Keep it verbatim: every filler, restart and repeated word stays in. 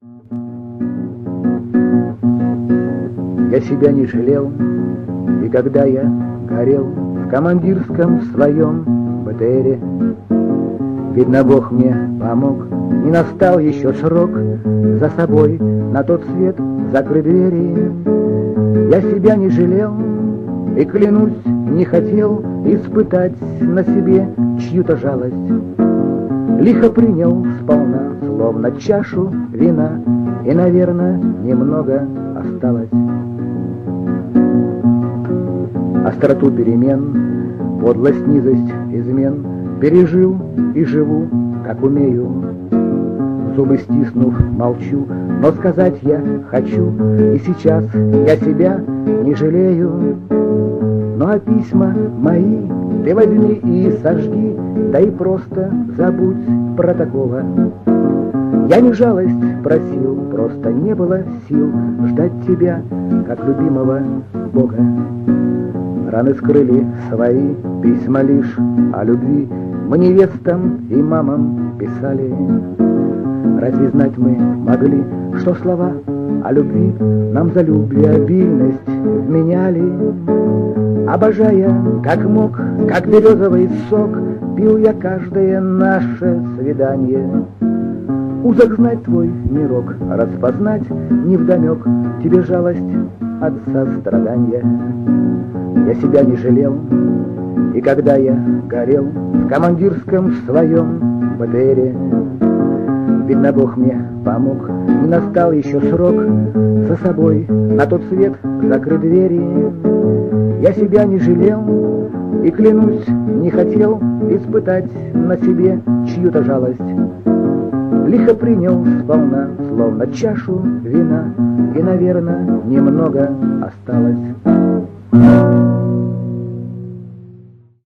Я себя не жалел, и когда я горел в командирском своем бэ тэ эре, видно, Бог мне помог, не настал еще срок за собой на тот свет закрыть двери. Я себя не жалел и, клянусь, не хотел испытать на себе чью-то жалость. Лихо принял сполна, словно чашу вина, и, наверное, немного осталось. Остроту перемен, подлость, низость, измен пережил и живу, как умею. Зубы стиснув, молчу, но сказать я хочу, и сейчас я себя не жалею. Ну а письма мои ты возьми и сожги, да и просто забудь про такого. Я не жалость просил, просто не было сил ждать тебя, как любимого Бога. Раны скрыли свои письма лишь о любви, мы невестам и мамам писали. Разве знать мы могли, что слова о любви нам за любвеобильность вменяли? Обожая, как мог, как березовый сок, пил я каждое наше свидание. Узок знать твой мирок, распознать невдомек тебе жалость от сострадания. Я себя не жалел, и когда я горел в командирском своем бэ тэ эре, видно, Бог мне помог, не настал еще срок за собой на тот свет закрыть двери. Я себя не жалел и, клянусь, не хотел испытать на себе чью-то жалость. Лихо принял сполна, словно чашу вина, и, наверное, немного осталось.